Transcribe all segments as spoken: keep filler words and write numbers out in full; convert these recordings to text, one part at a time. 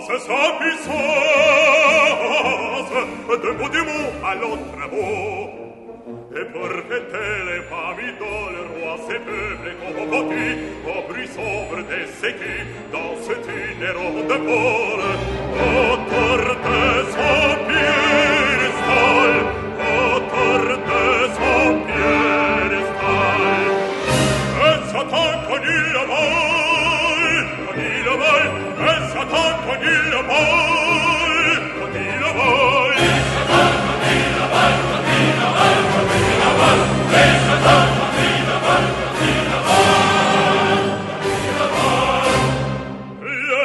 c'est sa puissance de bout du mot à l'autre bout. Et pour fêter les familles dont le roi ses peuples convoqués au bruit sombre des séquilles dans ce tunnel de pôle autour de son piédestal, autour de son piédestal. Et Satan connut le mal, connut le mal, et Satan connut le mal, connut le mal. Et Satan connut le mal, connut le mal, connut le mal. Et Satan connut le mal, connut le mal, connut le mal. Le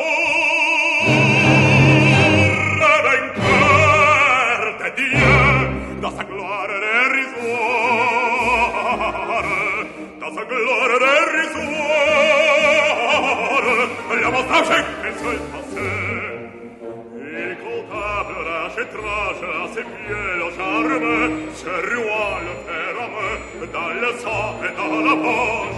vaudor vainqueur de Dieu dans sa gloire dérisoire, dans sa gloire dérisoire, la mensonge que seul passait. Il comptable rachètrage à ses pieds le charme, se ruant le fer à main dans le sang et dans la peau.